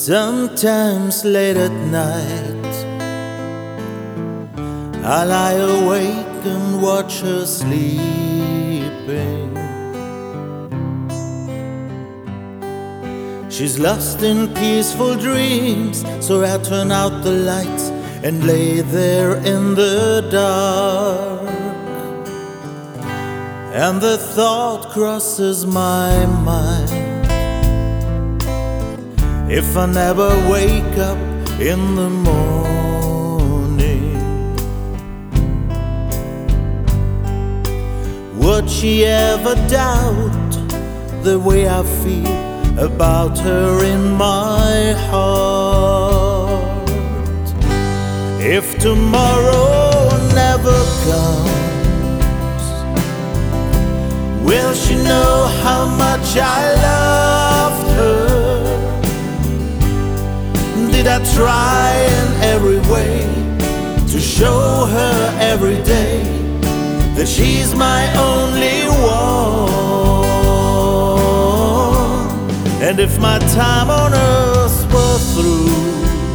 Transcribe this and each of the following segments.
Sometimes late at night I lie awake and watch her sleeping. She's lost in peaceful dreams, so I turn out the lights and lay there in the dark. And the thought crosses my mind, if I never wake up in the morning, would she ever doubt the way I feel about her in my heart? If tomorrow never comes, will she know how much I loved her? Did I try in every way to show her every day that she's my only one? And if my time on earth were through,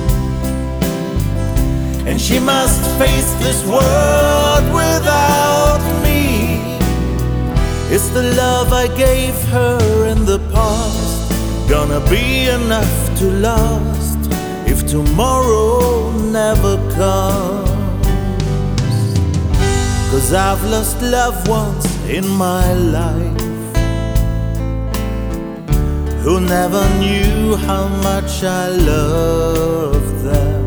and she must face this world without me, is the love I gave her in the past gonna be enough to last if tomorrow never comes? 'Cause I've lost loved ones in my life who never knew how much I loved them.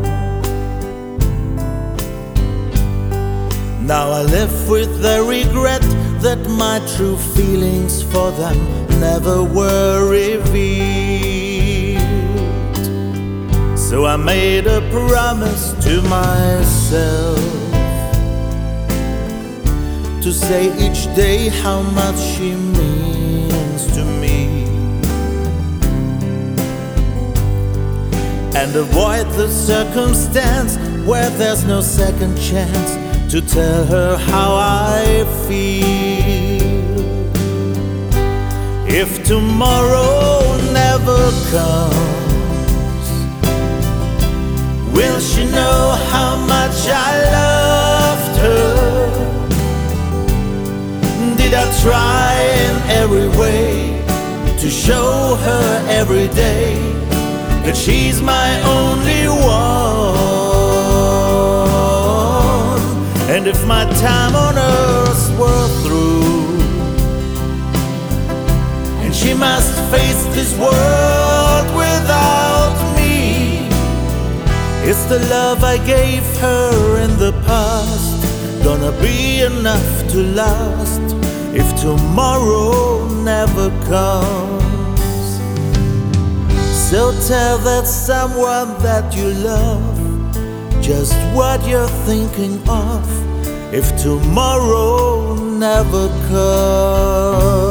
Now I live with the regret that my true feelings for them never were revealed. So I made a promise to myself to say each day how much she means to me, and avoid the circumstance where there's no second chance to tell her how I feel. If tomorrow never comes, will she know how much I loved her? Did I try in every way to show her every day that she's my only one? And if my time on earth were through, and she must face this world without me, is the love I gave her in the past gonna be enough to last if tomorrow never comes? So tell that someone that you love just what you're thinking of if tomorrow never comes.